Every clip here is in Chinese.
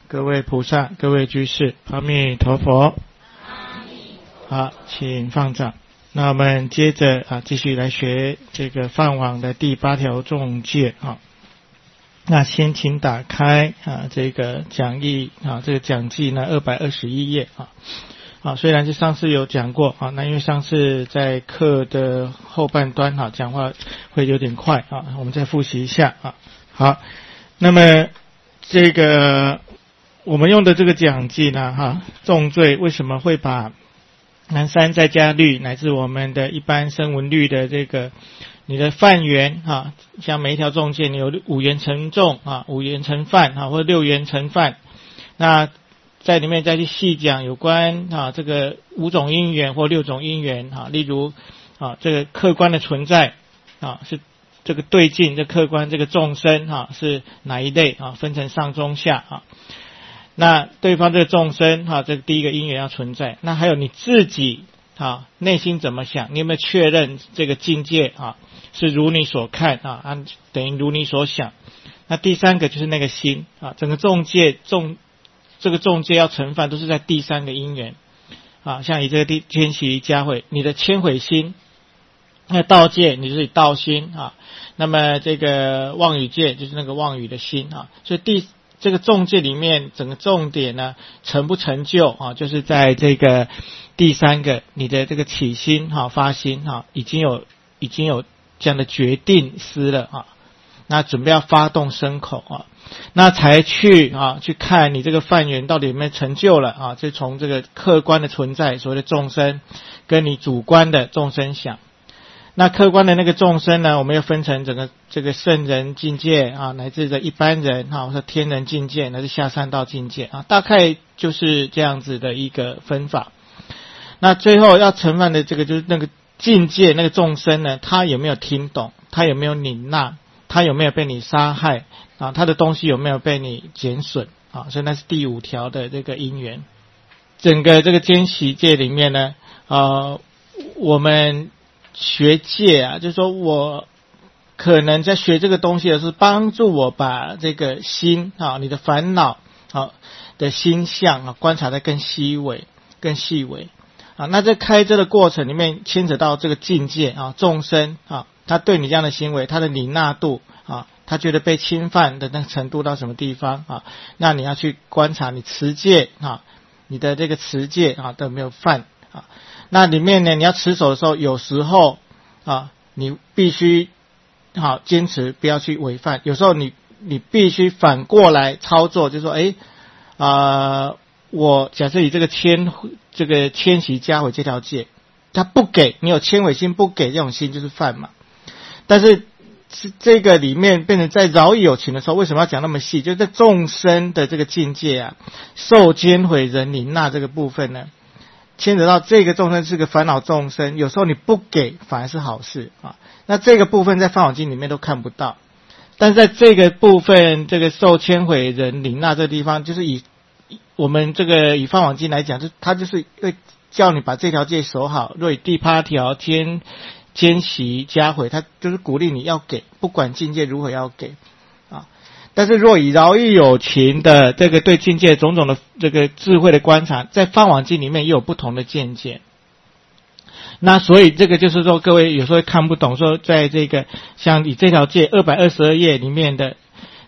各位菩萨，各位居士，阿弥陀佛。好，请放掌。那我们接着继续来学这个梵网的第8条众戒啊。那先请打开这个讲义这个讲记呢221页虽然是上次有讲过那因为上次在课的后半段讲话会有点快我们再复习一下好，那么这个我们用的这个讲记呢重罪为什么会把南山在家律乃至我们的一般声闻律的这个你的犯缘像每一条众戒你有5缘成众5缘成犯或者6缘成犯，那在里面再去细讲有关这个5种因缘或6种因缘例如这个客观的存在是这个对境，这客观这个众生是哪一类分成上中下那对方这个众生这个第一个因缘要存在，那还有你自己内心怎么想，你有没有确认这个境界是如你所看等于如你所想。那第3个就是那个心整个众戒这个众戒要成犯都是在第3个因缘像以这个天齐家会你的谦悔心，那道戒你就是道心那么这个妄语戒就是那个妄语的心所以这个众戒里面整个重点呢成不成就就是在这个第3个你的这个起心发心已经有这样的决定思了那准备要发动身口那才去看你这个犯缘到底有没有成就了就从这个客观的存在所谓的众生跟你主观的众生想。那客观的那个众生呢，我们要分成整个这个圣人境界乃至的一般人或者天人境界乃至下三道境界大概就是这样子的一个分法。那最后要成犯的这个就是那个境界那个众生呢，他有没有听懂，他有没有领纳，他有没有被你杀害他的东西有没有被你减损所以那是第5条的这个因缘。整个这个监习戒里面呢我们学戒就是说我可能在学这个东西的是帮助我把这个心你的烦恼的心相观察得更细微那在开遮的过程里面牵扯到这个境界众生他对你这样的行为他的领纳度他觉得被侵犯的那个程度到什么地方那你要去观察你持戒你的这个持戒都有没有犯那里面呢你要持守的时候有时候你必须坚持不要去违犯，有时候你必须反过来操作，就是说我假设以这个迁徙加毁这条戒他不给你有谦悔心不给这种心就是犯嘛。但是这个里面变成在饶益有情的时候为什么要讲那么细，就是在众生的这个境界受监毁人领纳这个部分呢牵扯到这个众生是个烦恼众生，有时候你不给反而是好事那这个部分在梵网经里面都看不到，但是在这个部分这个受牵毁人领纳这个地方，就是以我们这个以梵网经来讲，它就是会叫你把这条戒守好。若以第8条奸习加毁，它就是鼓励你要给，不管境界如何要给但是若以饶益有情的这个对境界种种的这个智慧的观察，在梵网经里面也有不同的见解。那所以这个就是说各位有时候看不懂，说在这个像以这条戒222页里面的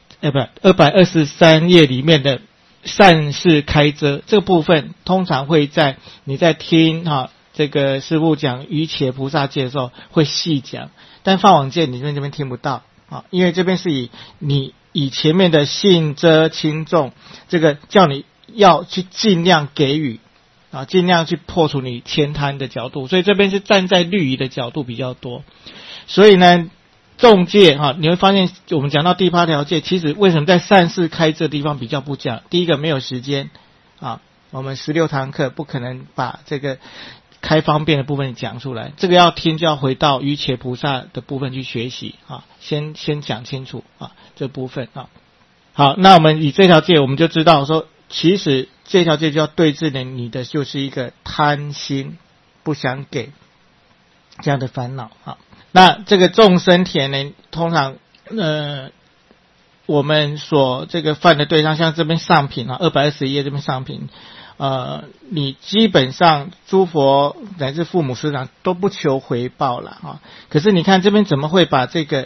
223页里面的善事开遮这个部分，通常会在你在听这个师父讲瑜伽菩萨戒的时候会细讲，但梵网戒你这边听不到因为这边是以前面的信遮轻重这个叫你要去尽量给予尽量去破除你悭贪的角度，所以这边是站在律仪的角度比较多。所以呢众戒你会发现我们讲到第8条戒，其实为什么在善事开这地方比较不讲，第一个没有时间我们16堂课不可能把这个开方便的部分讲出来，这个要听就要回到瑜伽菩萨的部分去学习先讲清楚这部分好，那我们以这条戒我们就知道说其实这条戒就要对治你的就是一个贪心不想给这样的烦恼那这个众生田呢通常我们所这个犯的对象，像这边上品啊，221页这边上品，你基本上诸佛乃至父母师长都不求回报了啊。可是你看这边怎么会把这个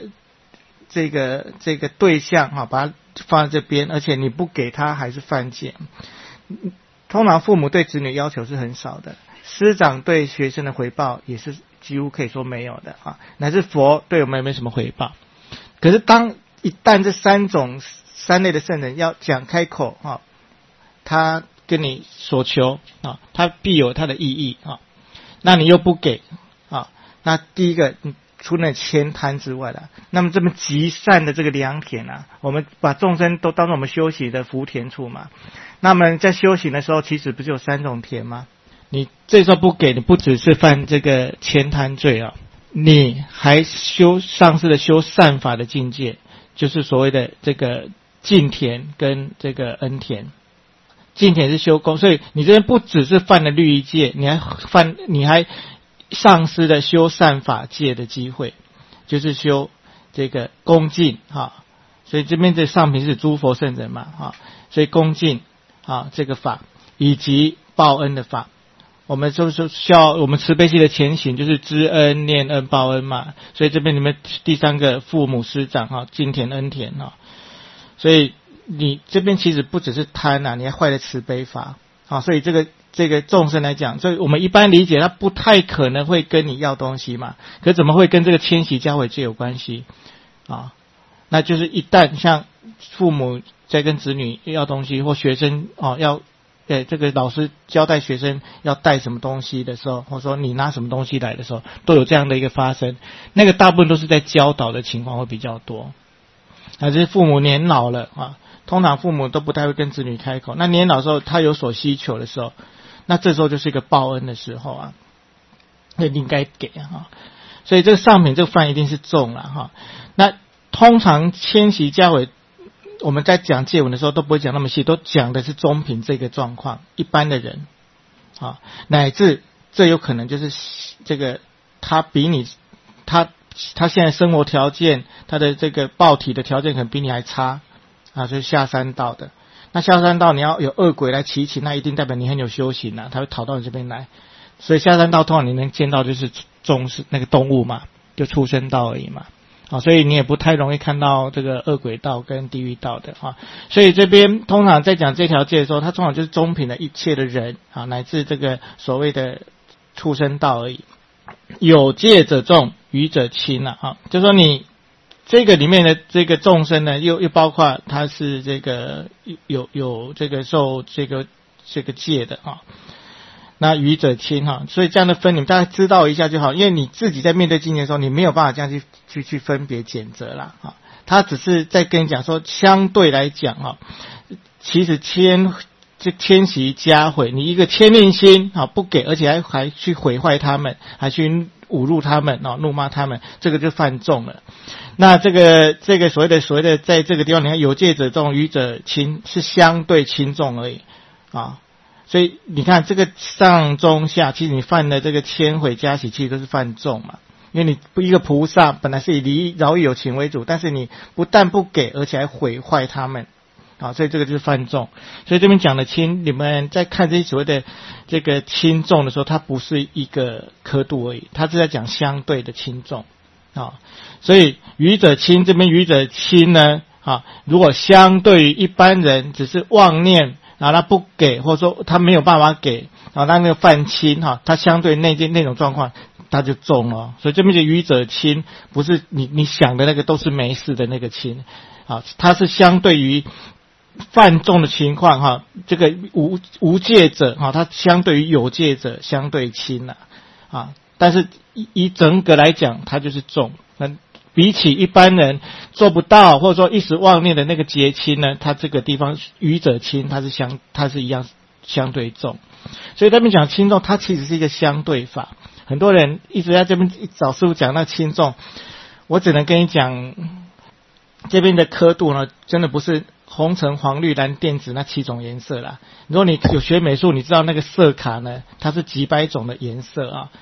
对象啊，把它放在这边，而且你不给他还是犯戒。通常父母对子女要求是很少的，师长对学生的回报也是几乎可以说没有的啊，乃至佛对我们也没什么回报。可是一旦这三类的圣人要讲开口啊，他跟你所求啊，他必有他的意义啊，那你又不给啊，那第一个除了悭贪之外了，那么这么极善的这个良田啊，我们把众生都当作我们修习的福田处嘛。那么在修行的时候，其实不是有3种田吗？你这时候不给，你不只是犯这个悭贪罪啊，你还丧失了修善法的境界，就是所谓的这个净田跟这个恩田。净田是修功，所以你这边不只是犯了律仪戒，你还丧失了修善法界的机会，就是修这个恭敬哈。所以这边这上品是诸佛圣人嘛哈，所以恭敬啊这个法以及报恩的法，我们就是我们慈悲心的前行就是知恩念恩报恩嘛。所以这边你们第3个父母师长哈，净田恩田哈。所以你这边其实不只是贪啊，你还坏了慈悲法啊。所以这个众生来讲，所以我们一般理解他不太可能会跟你要东西嘛，可怎么会跟这个迁徙交毁戒有关系啊？那就是一旦像父母在跟子女要东西，或学生这个老师交代学生要带什么东西的时候，或者说你拿什么东西来的时候，都有这样的一个发生。那个大部分都是在教导的情况会比较多。还是父母年老了啊，通常父母都不太会跟子女开口。那年老的时候，他有所需求的时候，那这时候就是一个报恩的时候啊，那应该给啊。所以这个上品这个犯一定是重了哈。那通常迁徙交毁，我们在讲戒文的时候都不会讲那么细，都讲的是中品这个状况，一般的人啊，乃至这有可能就是这个他比你他现在生活条件，他的这个报体的条件可能比你还差啊，所以下三道的。那下三道你要有恶鬼来祈请，那一定代表你很有修行啊，他会逃到你这边来。所以下三道通常你能见到就是那个动物嘛，就畜生道而已嘛。啊，所以你也不太容易看到这个恶鬼道跟地狱道的啊。所以这边通常在讲这条戒的时候，它通常就是中品的一切的人啊，乃至这个所谓的畜生道而已。有戒者重，愚者轻啊，就说你这个里面的这个众生呢，又包括他是这个有这个受这个戒的啊。那愚者轻哈，所以这样的分你们大概知道一下就好，因为你自己在面对境界的时候，你没有办法这样去分别拣择啦哈。他只是在跟你讲说，相对来讲哈，其实迁徙加毁，你一个迁吝心啊不给，而且还去毁坏他们，还去侮辱他们啊，怒骂他们，这个就犯重了。那这个所谓的在这个地方，你看有戒者重，愚者轻，是相对轻重而已啊。所以你看这个上中下，其实你犯的这个迁毁加喜，其实都是犯重嘛。因为你一个菩萨本来是以饶益有情为主，但是你不但不给，而且还毁坏他们啊，所以这个就是犯重。所以这边讲的轻，你们在看这些所谓的这个轻重的时候，它不是一个刻度而已，它是在讲相对的轻重啊。所以愚者轻，这边愚者轻呢啊，如果相对于一般人只是妄念啊，他不给，或者说他没有办法给啊，那个犯轻哈，他相对那种状况他就重了。所以这边的愚者轻，不是你想的那个都是没事的那个轻啊，它是相对于犯重的情况哈，这个无戒者哈，它相对于有戒者相对轻了啊，但是以整个来讲，它就是重。比起一般人做不到或者说一时妄念的那个结轻呢，它这个地方愚者轻，它是一样相对重。所以他们讲轻重，它其实是一个相对法。很多人一直在这边找师父讲那轻重，我只能跟你讲，这边的刻度呢，真的不是红橙黄绿蓝靛紫那7种颜色啦。如果你有学美术，你知道那个色卡呢，它是几百种的颜色啊。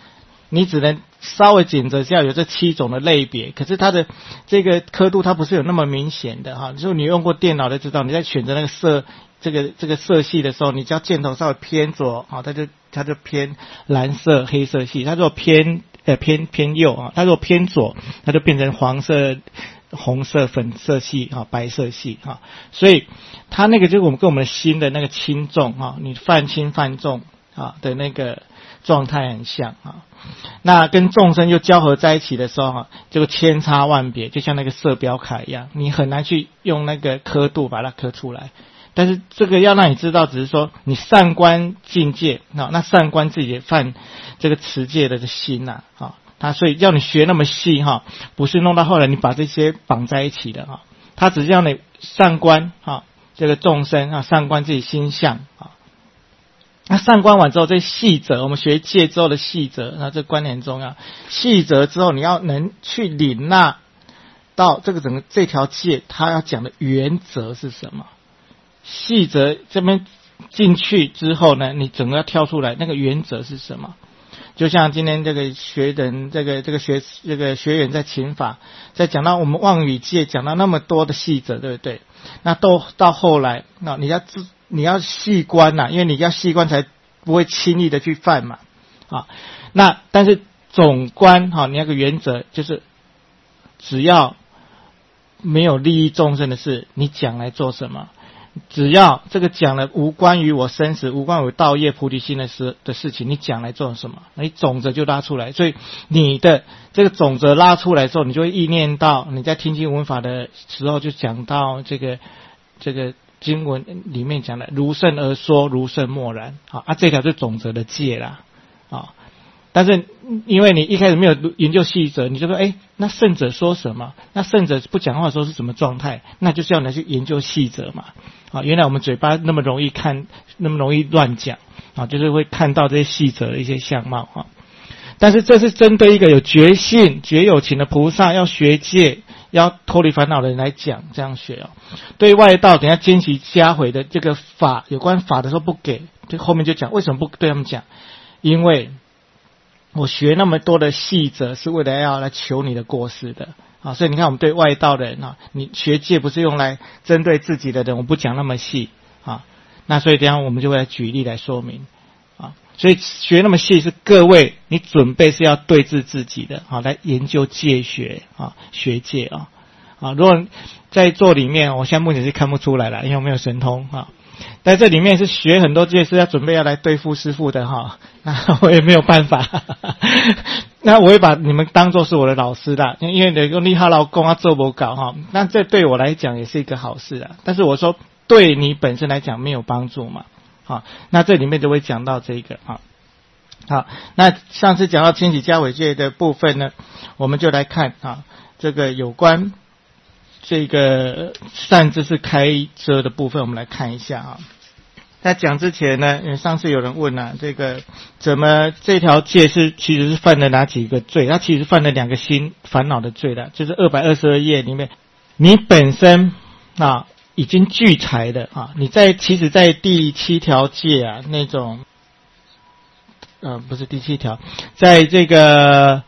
你只能稍微检测下有这7种的类别，可是它的这个刻度它不是有那么明显的哈。就是你用过电脑就知道，你在选择那个这个色系的时候，你只要箭头稍微偏左啊，它就偏蓝色黑色系；它如果偏右啊，它如果偏左，它就变成黄色、红色、粉色系啊、白色系啊。所以它那个就是跟我们心的那个轻重啊，你泛轻泛重啊的那个状态很像啊。那跟众生又交合在一起的时候啊，这个千差万别，就像那个色标卡一样，你很难去用那个刻度把它刻出来。但是这个要让你知道，只是说你善观境界，那善观自己犯这个持戒的心呐，他所以要你学那么细哈，不是弄到后来你把这些绑在一起的哈，他只是让你善观这个众生啊，善观自己心相啊。那善观完之后，这细则我们学戒之后的细则，那这观念很重要。细则之后，你要能去领纳到这个整个这条戒，它要讲的原则是什么？细则这边进去之后呢，你整个要跳出来，那个原则是什么？就像今天这个学员在勤法，在讲到我们妄语戒，讲到那么多的细则，对不对？那都到后来，那你要细观因为你要细观才不会轻易的去犯嘛啊。那但是总观你要个原则，就是只要没有利益众生的事，你讲来做什么？只要这个讲了无关于我生死，无关于我道业菩提心的事情，你讲来做什么？你总则就拉出来。所以你的这个总则拉出来之后，你就会意念到你在听经闻法的时候，就讲到这个经文里面讲的如圣而说，如圣默然这条是总则的戒啦啊。但是因为你一开始没有研究细则，你就说那圣者说什么？那圣者不讲话的时候是什么状态？那就是要来去研究细则嘛。原来我们嘴巴那么容易看，那么容易乱讲就是会看到这些细则的一些相貌但是这是针对一个有觉性、觉有情的菩萨，要学戒、要脱离烦恼的人来讲，这样学对外道等一下兼习加回的这个法，有关法的时候不给，就后面就讲为什么不对他们讲，因为我学那么多的细则是为了要来求你的过失的所以你看我们对外道的人你学戒不是用来针对自己的人，我不讲那么细那所以等一下我们就会来举例来说明所以学那么细是各位你准备是要对治自己的来研究戒学学戒如果在座里面，我现在目前是看不出来了，因为我没有神通但这里面是学很多戒是要准备要来对付师父的那我也没有办法那我会把你们当作是我的老师的，因为你好老公做不搞那这对我来讲也是一个好事但是我说对你本身来讲没有帮助嘛那这里面就会讲到这个好，那上次讲到千禧家尾戒的部分呢，我们就来看这个有关这个善知识开遮的部分，我们来看一下在讲之前呢，上次有人问这个怎么这条戒其实是犯了哪几个罪？它其实犯了2个心烦恼的罪的，就是222页里面，你本身已经具财的你其实在第7条戒那种不是第7条，在这个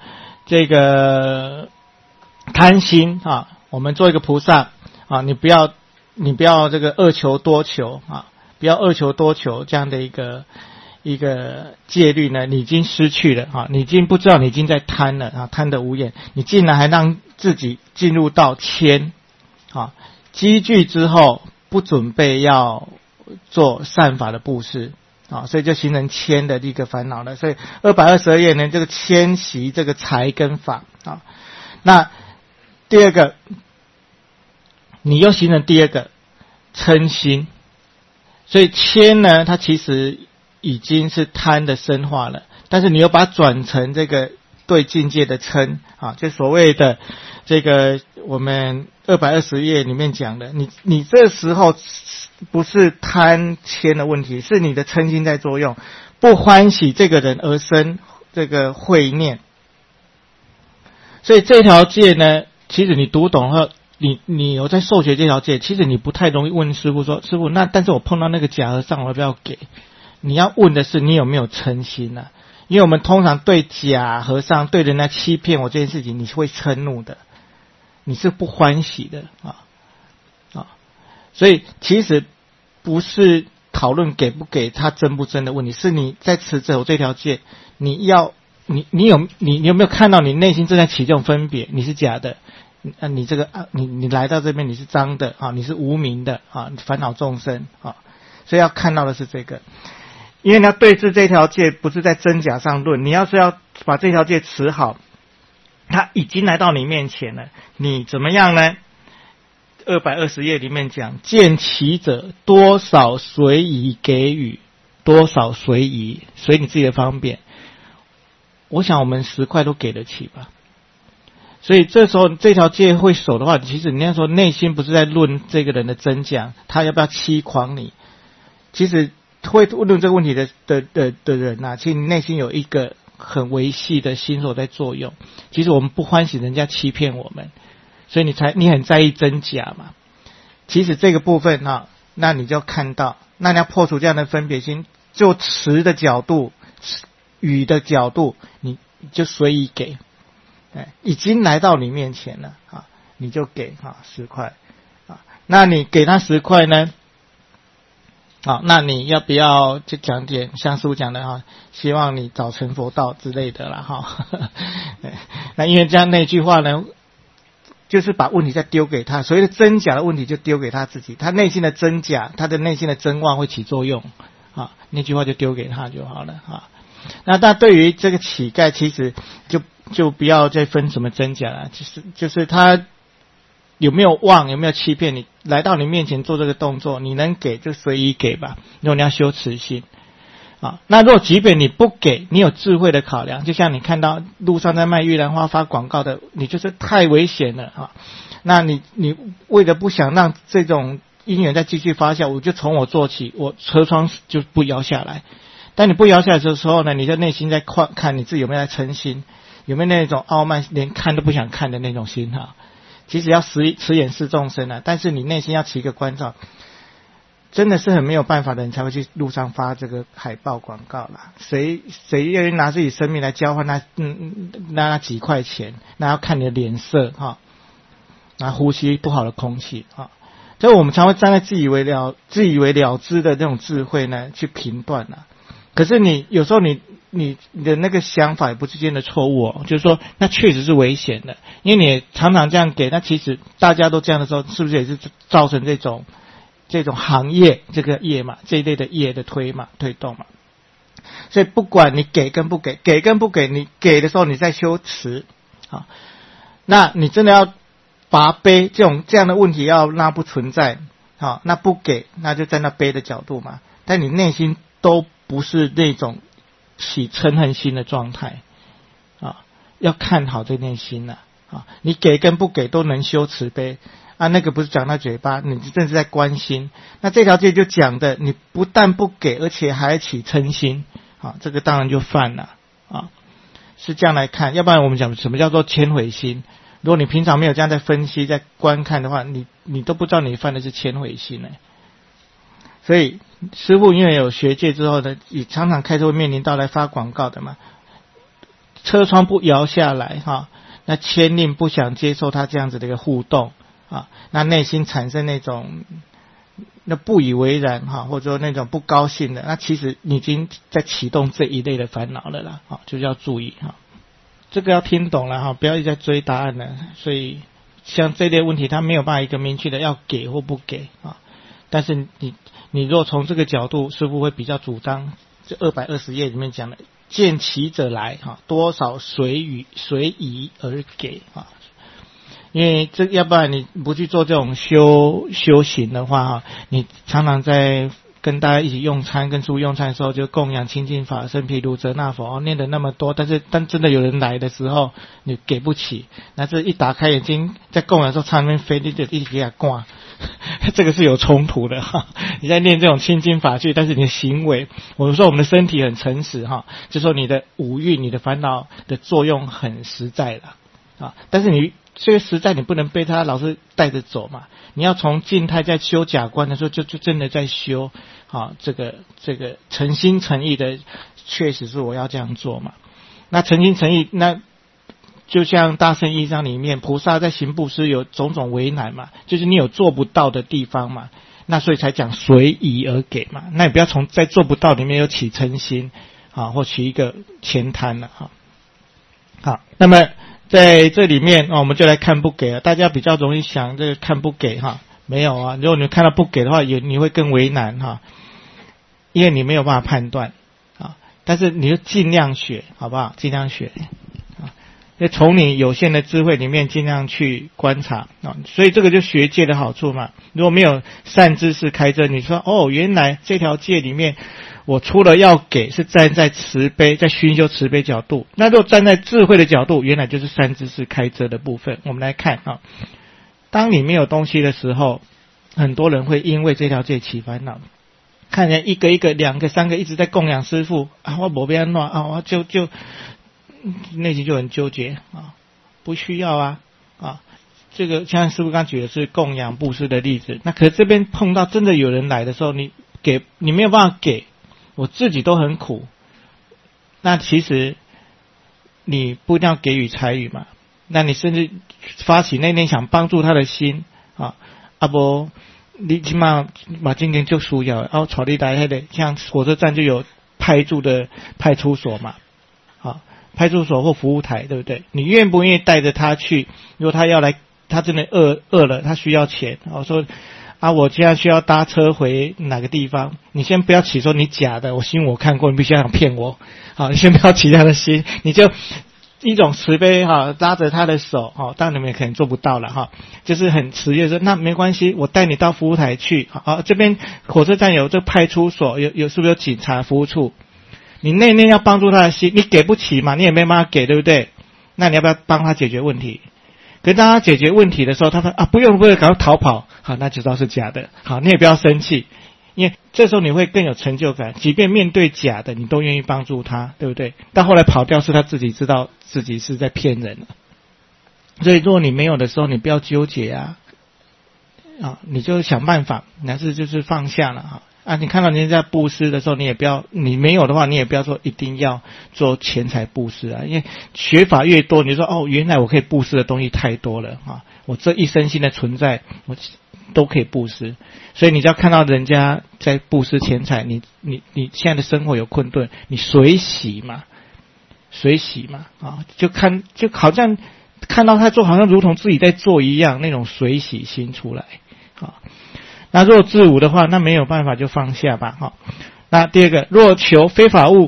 贪心我们做一个菩萨你不要这个恶求多求不要恶求多求这样的一个戒律呢，你已经失去了你已经不知道你已经在贪了贪得无厌，你竟然还让自己进入到谦积聚之后不准备要做善法的布施所以就形成谦的一个烦恼了。所以222页呢，这个谦习这个财跟法那第二个，你又形成第二个嗔心，所以谦呢，它其实已经是贪的深化了，但是你又把它转成这个对境界的嗔就所谓的这个我们220页里面讲的，你这时候不是贪谦的问题，是你的嗔心在作用，不欢喜这个人而生这个慧念。所以这条戒呢，其实你读懂后，你有在受学这条戒，其实你不太容易问师父说，师父但是我碰到那个假和尚我要不要给？你要问的是你有没有嗔心因因为我们通常对假和尚对人家欺骗我这件事情，你是会嗔怒的，你是不欢喜的所以其实不是讨论给不给他真不真的问题，是你在持守这条戒，你有没有看到你内心正在起这种分别？你是假的，你这个你来到这边你是脏的你是无明的烦恼众生所以要看到的是这个。因为你要对治这条戒，不是在真假上论，你要把这条戒持好，他已经来到你面前了，你怎么样呢？220页里面讲，见其者多少随宜给予，多少随宜，随你自己的方便。我想我们10块都给得起吧。所以这时候这条戒会守的话，其实你那时候内心不是在论这个人的真假，他要不要欺诳你。其实会论这个问题的人其实内心有一个很维系的心所在作用。其实我们不欢喜人家欺骗我们，所以你很在意真假嘛。其实这个部分那你就看到，那你要破除这样的分别心，就持的角度、语的角度，你就随意给。已经来到你面前了你就给10块那你给他10块呢？那你要不要就讲点像师父讲的希望你早成佛道之类的啦那因为这样那句话呢，就是把问题再丢给他，所谓的真假的问题就丢给他自己，他内心的真假，他的内心的真妄会起作用那句话就丢给他就好了那但对于这个乞丐，其实就不要再分什么真假了，就是他有没有妄，有没有欺骗你，来到你面前做这个动作，你能给就随意给吧。如果你要修持心那如果即便你不给，你有智慧的考量，就像你看到路上在卖玉兰花发广告的，你就是太危险了那你为了不想让这种因缘再继续发酵，我就从我做起，我车窗就不摇下来。但你不摇下来的时候呢，你的内心在看你自己有没有在嗔心，有没有那种傲慢连看都不想看的那种心其实要慈眼视众生但是你内心要起一个关照，真的是很没有办法的人才会去路上发这个海报广告啦。谁愿意拿自己生命来交换那几块钱？那要看你的脸色那呼吸不好的空气所以我们常会站在自以为了之的这种智慧呢去评断可是你有时候你的那个想法也不是真的错误就是说那确实是危险的，因为你常常这样给，那其实大家都这样的时候，是不是也是造成这种行业这个业嘛，这一类的业的推动嘛。所以不管你给跟不给，你给的时候你在修持那你真的要拔悲这样的问题要让它不存在那不给那就在那悲的角度嘛，但你内心都不是那种起嗔恨心的状态要看好这内心你给跟不给都能修慈悲那个不是讲到嘴巴，你真是在关心。那这条戒就讲的，你不但不给，而且还起嗔心这个当然就犯了是这样来看。要不然我们讲什么叫做迁悔心？如果你平常没有这样在分析在观看的话，你都不知道你犯的是迁悔心所以师父因为有学戒之后呢，也常常开车会面临到来发广告的嘛，车窗不摇下来那牵令不想接受他这样子的一个互动那内心产生那种那不以为然或者说那种不高兴的，那其实你已经在启动这一类的烦恼了啦就要注意这个要听懂了不要一直在追答案了。所以像这类问题，他没有办法一个明确的要给或不给但是你若从这个角度，师父会比较主张这220页里面讲的见其者来多少随宜而给因为这要不然你不去做这种修行的话你常常在跟大家一起用餐跟师父用餐的时候，就供养清净法身毗卢遮那佛念的那么多，但真的有人来的时候你给不起，那这一打开眼睛在供养的时候常常飞就一直给他挂这个是有冲突的你在念这种清净法句，但是你的行为，我们说我们的身体很诚实就说你的五蕴你的烦恼的作用很实在了但是你这个实在你不能被他老是带着走嘛，你要从静态在修假观的时候就真的在修这个诚心诚意的，确实是我要这样做嘛。那诚心诚意，那就像大乘义章里面菩萨在行布施有种种为难嘛，就是你有做不到的地方嘛，那所以才讲随意而给嘛。那你不要从在做不到里面又起嗔心或起一个钱贪了好，那么在这里面我们就来看不给了。大家比较容易想这个看不给没有啊，如果你看到不给的话，你会更为难因为你没有办法判断但是你就尽量学，好不好？尽量学就从你有限的智慧里面尽量去观察所以这个就学戒的好处嘛。如果没有善知识开遮，你说原来这条戒里面我除了要给是站在慈悲，在熏修慈悲角度，那如果站在智慧的角度，原来就是善知识开遮的部分。我们来看当你没有东西的时候，很多人会因为这条戒起烦恼，看见一个一个两个三个一直在供养师父我没变乱我就内心就很纠结不需要这个像师父刚举的是供养布施的例子，那可是这边碰到真的有人来的时候，你没有办法给，我自己都很苦，那其实你不一定要给予财语嘛，那你甚至发起那天想帮助他的心不你起码把今天就输掉了草地来像火车站就有派驻的派出所嘛派出所或服务台，对不对？你愿不愿意带着他去？如果他要来，他真的饿了，他需要钱说我现在需要搭车回哪个地方，你先不要起说你假的，我心我看过，你必须要想骗我你先不要起他的心，你就一种慈悲拉着他的手当然你们也可能做不到了就是很慈悦说那没关系，我带你到服务台去这边火车站有这派出所，有是不是有警察服务处？你内要帮助他的心，你给不起嘛，你也没办法给，对不对？那你要不要帮他解决问题？可是当他解决问题的时候，他说不用，赶快逃跑那就知道是假的你也不要生气，因为这时候你会更有成就感，即便面对假的你都愿意帮助他，对不对？但后来跑掉是他自己知道自己是在骗人所以如果你没有的时候，你不要纠结你就想办法，还是就是放下了你看到人家布施的时候，你没有的话，你也不要说一定要做钱财布施因为学法越多，你说原来我可以布施的东西太多了我这一身心的存在我都可以布施，所以你只要看到人家在布施钱财，你现在的生活有困顿，你随喜嘛就好像看到他做，好像如同自己在做一样，那种随喜心出来那若自无的话，那没有办法就放下吧那第二个，若求非法物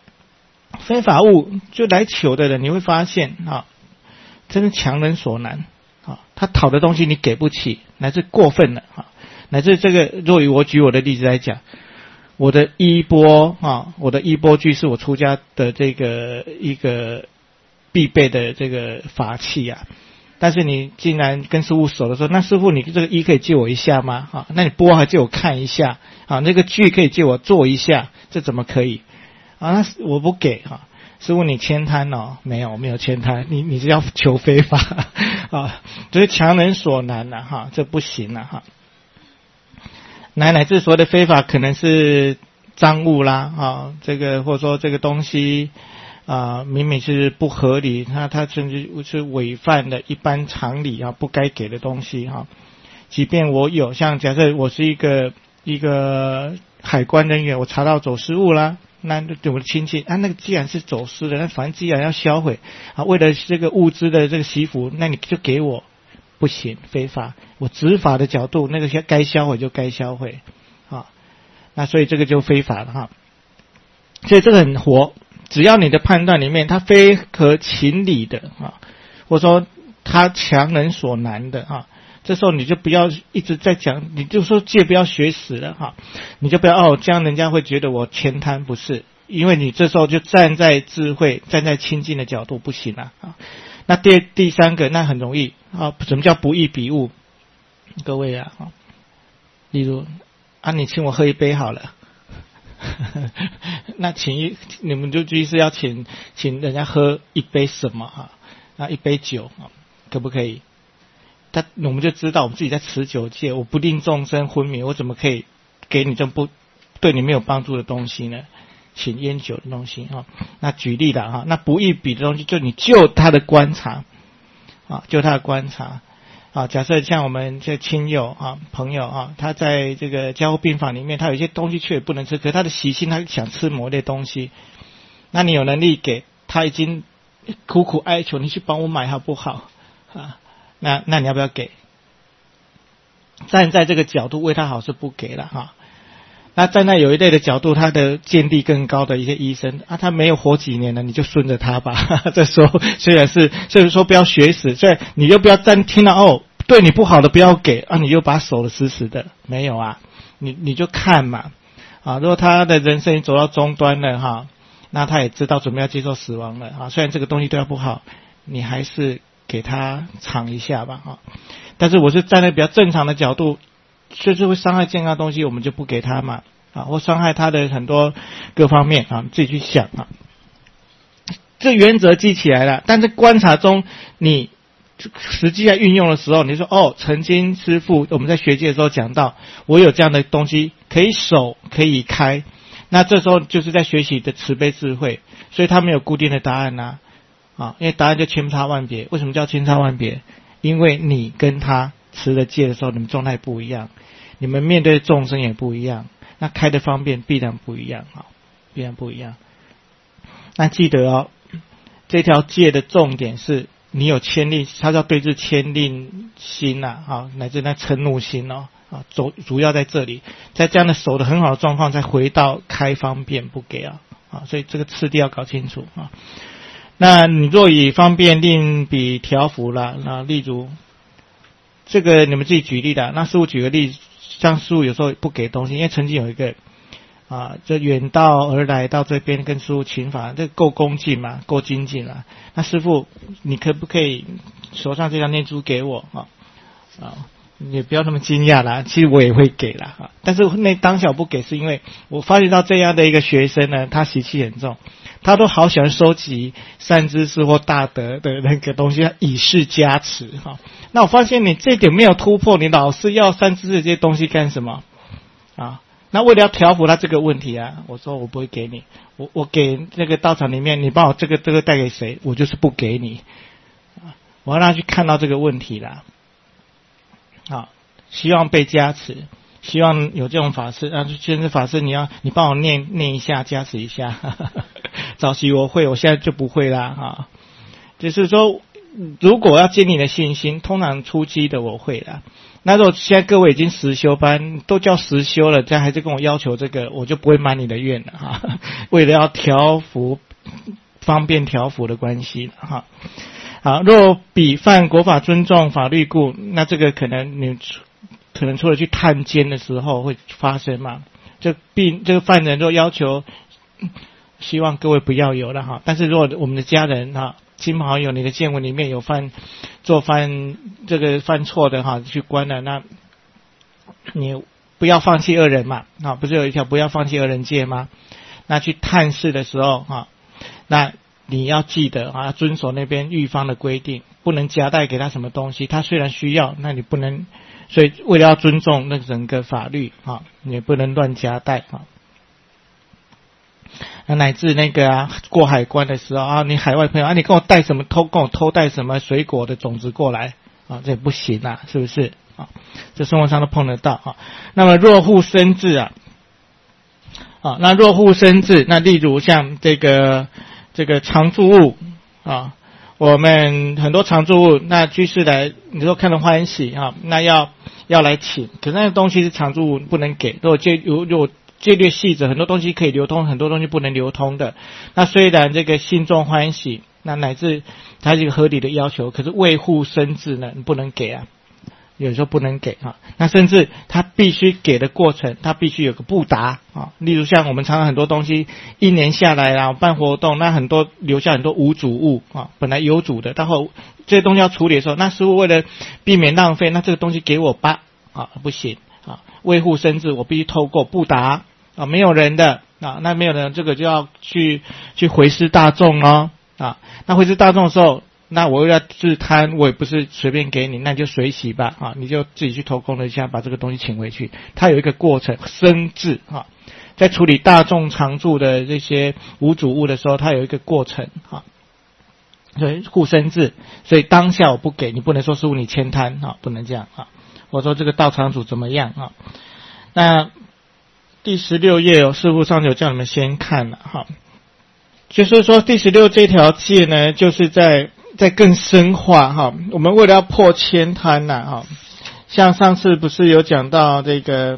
就来求的人，你会发现真是强人所难他讨的东西你给不起，乃至过分了乃至这个，若以我举我的例子来讲，我的衣钵具是我出家的这个一个必备的这个法器但是你竟然跟师父熟的时候，那师父你这个衣可以借我一下吗那你钵还借我看一下那个具可以借我做一下，这怎么可以那我不给师父你悭贪没有悭贪，你是要求非法这是强人所难这不行乃至所谓的非法可能是赃物啦这个或者说这个东西明明是不合理，他甚至是违反了一般常理不该给的东西即便我有，像假设我是一个海关人员，我查到走私物啦，那对我的亲戚那个既然是走私的，那反正既然要销毁为了这个物资的这个习福，那你就给我，不行，非法。我执法的角度，那个该销毁就该销毁那所以这个就非法了所以这个很活，只要你的判断里面它非合情理的或者说它强人所难的这时候你就不要一直在讲，你就说戒不要学死了你就不要这样人家会觉得我悭贪，不是，因为你这时候就站在智慧站在清净的角度不行那第三个，那很容易什么叫不义比物？各位例如你请我喝一杯好了那你们就意思要请人家喝一杯什么一杯酒可不可以？我们就知道我们自己在持九戒，我不令众生昏迷，我怎么可以给你这不对你没有帮助的东西呢？请烟酒的东西啊，那举例了哈，那不易比的东西，就你就他的观察啊，就他的观察啊。假设像我们这亲友啊、朋友啊，他在这个加护病房里面，他有一些东西却不能吃，可是他的习性他想吃某类东西，那你有能力给他，已经苦苦哀求你去帮我买好不好啊？那你要不要给？站在这个角度为他好是不给了哈。那站在有一类的角度，他的见地更高的一些医生啊，他没有活几年了，你就顺着他吧。这时候虽然说不要学死，所以你就不要听到对你不好的不要给啊，你就把守得死死的，没有啊，你就看嘛啊，如果他的人生已走到终端了哈，那他也知道准备要接受死亡了啊，虽然这个东西对他不好，你还是给他尝一下吧啊。但是我是站在比较正常的角度，就是会伤害健康的东西，我们就不给他嘛啊，或伤害他的很多各方面啊，自己去想啊。这原则记起来了，但是观察中你实际在运用的时候，你说曾经师父我们在学界的时候讲到，我有这样的东西可以守可以开，那这时候就是在学习的慈悲智慧，所以他没有固定的答案啊，因为答案就千差万别。为什么叫千差万别？因为你跟他持了戒的时候，你们状态不一样，你们面对众生也不一样，那开的方便必然不一样啊，必然不一样。那记得这条戒的重点是你有牵令，它叫对治牵令心乃至那嗔怒心主要在这里，在这样的守得很好的状况，再回到开方便不给所以这个次第要搞清楚啊。那你若以方便令彼调伏了，那例如这个你们自己举例的，那师父举个例，像师父有时候不给东西，因为曾经有一个这远道而来到这边跟师父请法，这够恭敬嘛，够精进啦。那师父你可不可以手上这张念珠给我也不要那么惊讶啦，其实我也会给啦但是那当下不给是因为我发现到这样的一个学生呢，他习气很重，他都好喜欢收集善知识或大德的那个东西以示加持那我发现你这点没有突破，你老是要善知识这些东西干什么那为了要调伏他这个问题我说我不会给你，我给这个道场里面，你帮我这个带给谁，我就是不给你我要让他去看到这个问题啦希望被加持，希望有这种法师现在法师你帮我念一下，加持一下早期我会，我现在就不会啦就是说如果要建立你的信心，通常初期的我会啦，那如果现在各位已经实修班都叫实修了，这还是跟我要求这个，我就不会满你的愿了为了要调伏方便调伏的关系若彼犯国法尊重法律故，那这个可能除了去探监的时候会发生嘛，这个犯人若要求希望各位不要有了但是如果我们的家人亲朋好友你的见闻里面有犯错的去关了，那你不要放弃恶人嘛不是有一条不要放弃恶人戒吗？那去探视的时候那你要记得要遵守那边狱方的规定，不能夹带给他什么东西，他虽然需要，那你不能，所以为了要尊重那整个法律你也不能乱夹带那乃至那个过海关的时候你海外朋友你跟我偷带什么水果的种子过来这也不行是不是这生活上都碰得到那么若护身智那若护身智，那例如像这个常住物我们很多常住物，那居士来你说看得欢喜那要来请，可是那个东西是常住物不能给，如果戒律细则，很多东西可以流通，很多东西不能流通的。那虽然这个心中欢喜，那乃至它是一个合理的要求，可是为护身智呢，你不能给有时候不能给那甚至他必须给的过程，他必须有个布达例如像我们常常很多东西一年下来办活动，那很多留下很多无主物本来有主的，待会这些东西要处理的时候，那师父为了避免浪费，那这个东西给我吧不行为护身智，我必须透过布达没有人的那没有人，这个就要去回施大众那回施大众的时候， 那我又要自贪，我也不是随便给你，那你就随喜吧啊，你就自己去投功德箱把这个东西请回去。它有一个过程，生智啊，在处理大众常住的这些无主物的时候，它有一个过程啊。所以护身智，所以当下我不给你，不能说师父你悭贪啊，不能这样啊。我说这个道场主怎么样啊？那第16页师父上次有叫你们先看了哈，就是说第16这条戒呢，就是在更深化哈。我们为了要破悭贪呐哈，像上次不是有讲到这个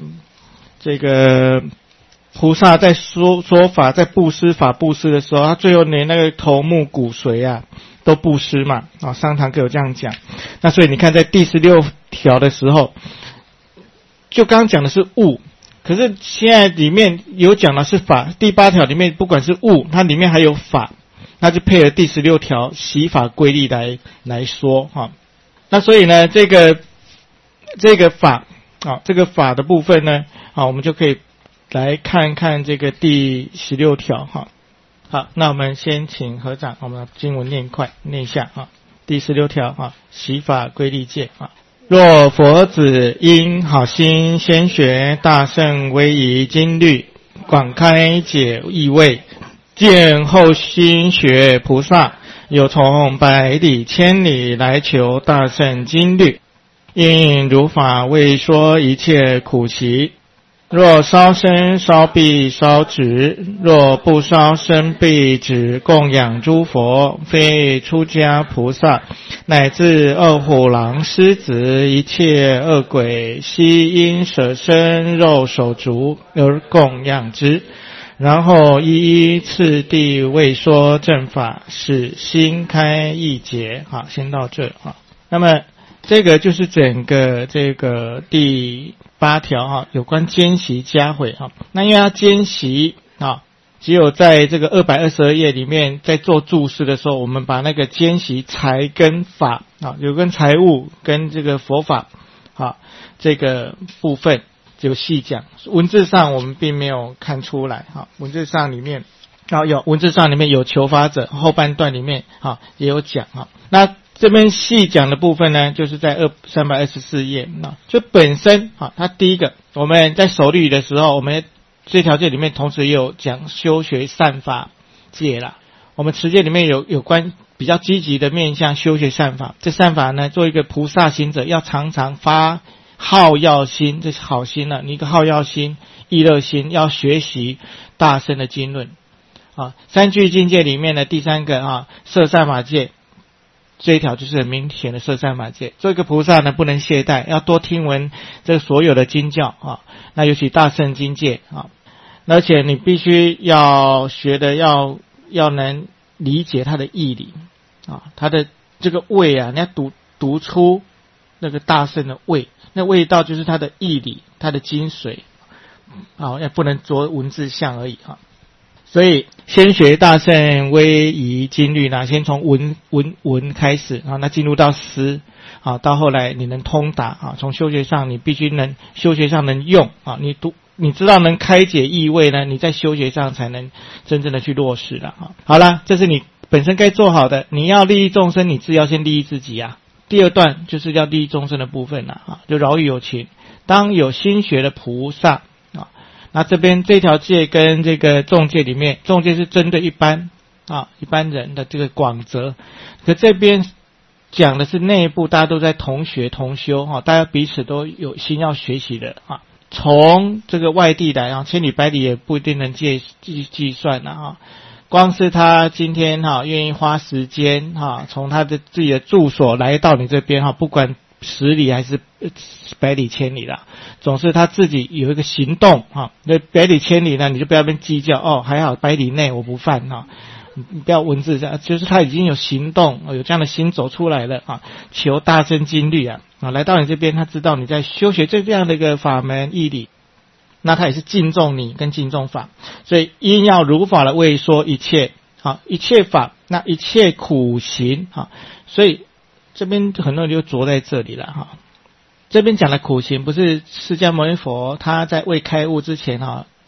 菩萨在说法，在布施法布施的时候，他最后连那个头目骨髓啊都布施嘛啊，上堂课有这样讲。那所以你看在第16条的时候，就刚刚讲的是物，可是现在里面有讲的是法。第8条里面不管是物，它里面还有法，那就配合第16条习法规律来说哈。那所以呢，这个法啊，这个法的部分呢啊，我们就可以来看看这个第16条哈。好，那我们先请合掌，我们经文念一下啊。第16条啊，习法规律戒啊。若佛子因好心先学大圣威仪经律，广开解义味，见后心学菩萨，有从百里千里来求大圣经律，因如法为说一切苦习。若烧身烧臂烧纸，若不烧身臂纸供养诸佛，非出家菩萨，乃至恶虎狼狮子一切恶鬼，悉因舍身肉手足而供养之，然后一一次第为说正法，使心开意解。好，先到这啊。那么这个就是整个这个第8条哈，有关奸习加毁哈。那因为要奸习啊，只有在这个222页里面在做注释的时候，我们把那个奸习财跟法啊，有跟财物跟这个佛法啊这个部分就细讲。文字上我们并没有看出来哈，文字上里面文字上里面有求法者，后半段里面也有讲哈。那这边细讲的部分呢，就是在324页就本身它第一个我们在守律的时候，我们这条戒里面同时也有讲修学善法戒啦。我们持戒里面有关比较积极的面向修学善法，这善法呢，做一个菩萨行者要常常发好乐心，这是好心了，你一个好乐心、意乐心，要学习大圣的经论三句境界里面的第3个摄善法戒，这一条就是很明显的摄善法戒。做一个菩萨呢，不能懈怠，要多听闻这所有的经教那尤其大圣经戒而且你必须要学的要能理解它的义理它的这个味你要读出那个大圣的味，那味道就是它的义理，它的精髓也不能着文字相而已所以先学大圣威仪经律先从文开始那进入到思到后来你能通达从修学上你必须能修学上能用你知道能开解意味呢，你在修学上才能真正的去落实了好了，这是你本身该做好的，你要利益众生，你自要先利益自己第二段就是要利益众生的部分就饶益有情，当有心学的菩萨那这边这条戒跟这个众戒里面，众戒是针对一般人的这个广泽，可这边讲的是内部大家都在同学同修大家彼此都有心要学习的从这个外地来千里百里也不一定能计算光是他今天愿意花时间从他的自己的住所来到你这边不管10里还是百里千里啦，总是他自己有一个行动那百里千里呢，你就不要跟计较还好百里内我不犯你不要文字上，就是他已经有行动有这样的心走出来了求大圣经律来到你这边，他知道你在修学这样的一个法门义理，那他也是敬重你跟敬重法，所以因要如法来为说一切一切法，那一切苦行所以这边很多人就着在这里了这边讲的苦行不是释迦牟尼佛他在未开悟之前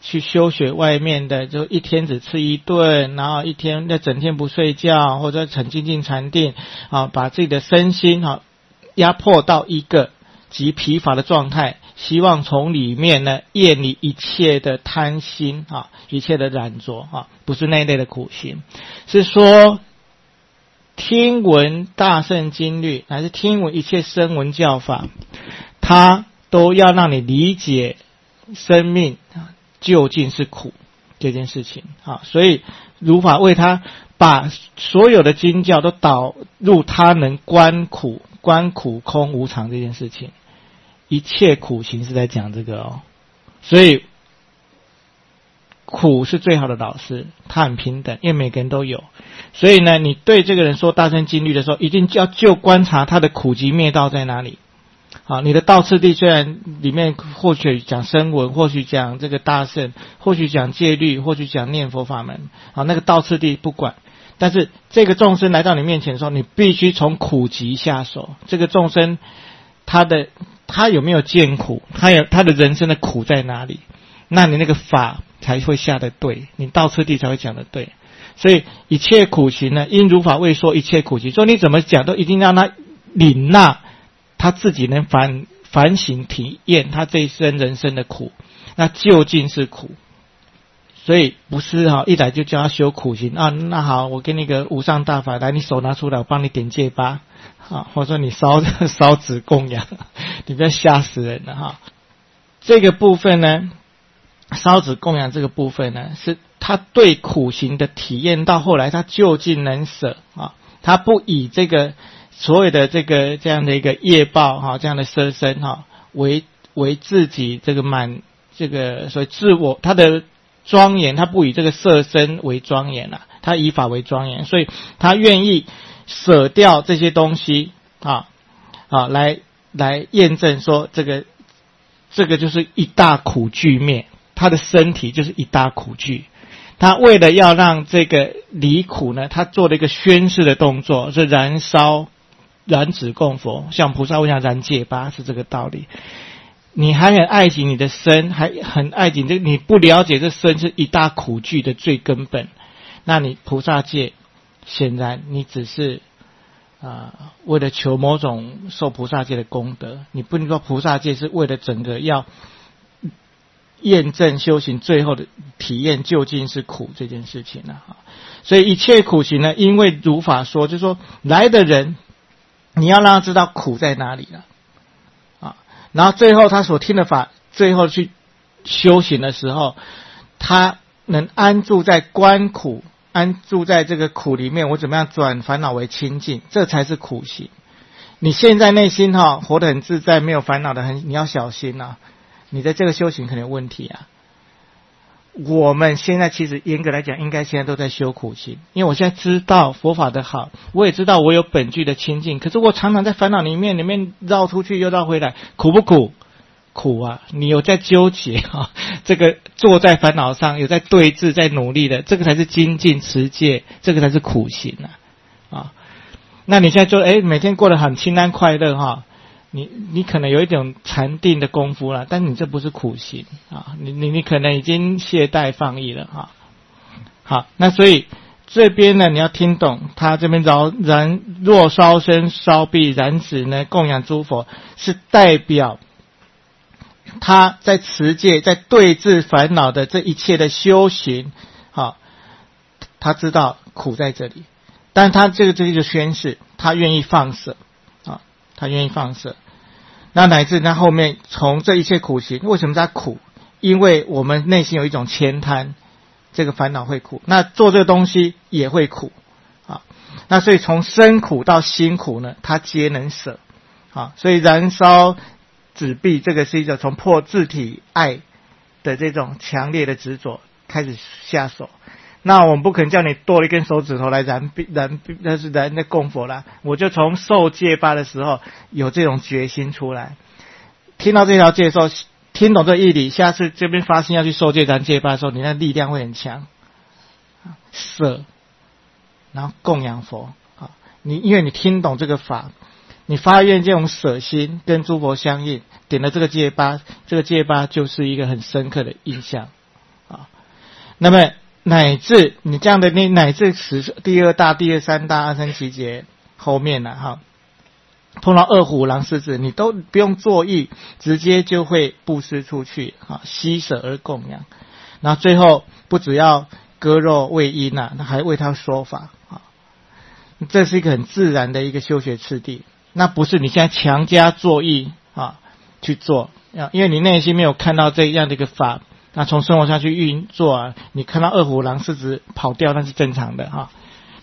去修学外面的，就一天只吃一顿，然后一天整天不睡觉，或者很精进禅定啊，把自己的身心压迫到一个极疲乏的状态，希望从里面呢厌离一切的贪心啊，一切的染着啊，不是那一类的苦行，是说听闻大乘经律，还是听闻一切声闻教法，它都要让你理解生命究竟是苦这件事情啊。所以如法为他把所有的经教都导入他能观苦空无常这件事情，一切苦行是在讲这个哦。所以苦是最好的老师，他很平等，因为每个人都有。所以呢，你对这个人说大乘经律的时候，一定要就观察他的苦集灭道在哪里。好，你的道次第虽然里面或许讲声闻，或许讲这个大乘，或许讲戒律，或许讲念佛法门，好，那个道次第不管，但是这个众生来到你面前的时候，你必须从苦集下手。这个众生他有没有见苦，他的人生的苦在哪里，那你那个法才会下得对，你道次第才会讲得对。所以一切苦行呢，因如法未说一切苦行，说你怎么讲都一定让他领纳他自己能反省体验他这一生人生的苦，那究竟是苦。所以不是一来就叫他修苦行啊，那好，我给你个无上大法，来你手拿出来，我帮你点戒疤啊，或者说你烧纸供养，你不要吓死人了哈。这个部分呢，烧纸供养这个部分呢，是他对苦行的体验，到后来他究竟能舍啊，他不以这个所有的这样的一个业报这样的色身为自己这个所以自我他的庄严，他不以这个色身为庄严了，他以法为庄严，所以他愿意舍掉这些东西来验证说这个就是一大苦具灭，他的身体就是一大苦具。他为了要让这个离苦呢，他做了一个宣示的动作，是燃纸供佛，像菩萨为啥燃戒疤，是这个道理。你还很爱惜你的身，还很爱惜你不了解这身是一大苦具的最根本，那你菩萨戒显然你只是为了求某种受菩萨戒的功德，你不能说菩萨戒是为了整个要验证修行最后的体验究竟是苦这件事情所以一切苦行呢，因为如法说，就是说来的人你要让他知道苦在哪里了然后最后他所听的法，最后去修行的时候，他能安住在观苦，安住在这个苦里面，我怎么样转烦恼为清净，这才是苦行。你现在内心活得很自在，没有烦恼的你要小心你在这个修行可能有问题我们现在其实严格来讲应该现在都在修苦行，因为我现在知道佛法的好，我也知道我有本具的清净，可是我常常在烦恼里面绕出去又绕回来，苦不苦？苦你有在纠结这个坐在烦恼上，有在对峙，在努力的，这个才是精进持戒，这个才是苦行那你现在就每天过得很清安快乐你可能有一种禅定的功夫了，但你这不是苦行你可能已经懈怠放逸了好，那所以这边呢，你要听懂，他这边若烧身烧臂燃纸呢，供养诸佛，是代表他在持戒，在对治烦恼的这一切的修行他知道苦在这里，但他这就宣示他愿意放舍他愿意放舍。那乃至他后面从这一切苦行，为什么他苦？因为我们内心有一种悭贪，这个烦恼会苦，那做这个东西也会苦那所以从身苦到心苦呢，他皆能舍所以燃烧纸币，这个是一种从破自体爱的这种强烈的执着开始下手。那我们不可能叫你剁了一根手指头来燃那供佛啦，我就从受戒疤的时候有这种决心出来，听到这条戒的时候，听懂这义理，下次这边发心要去受戒燃戒疤的时候，你那力量会很强，舍然后供养佛因为你听懂这个法，你发愿这种舍心跟诸佛相应，点了这个戒疤，这个戒疤就是一个很深刻的印象那么乃至你这样的乃至第二大、第三大阿僧祇劫后面了哈，碰到二虎狼狮子，你都不用作意，直接就会布施出去啊，施舍而供养。然后最后不只要割肉喂鹰啊，还为他说法啊，这是一个很自然的一个修学次第。那不是你现在强加作意啊去做，因为你内心没有看到这样的一个法，那从生活上去运作啊，你看到二虎狼狮子跑掉那是正常的哈。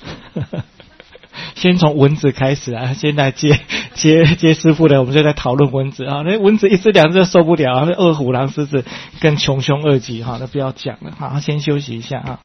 先从蚊子开始啊，现在接师父的，我们就在讨论蚊子啊。那蚊子一只两只就受不了啊，那二虎狼狮子更穷凶恶极哈，那不要讲了，好，先休息一下啊。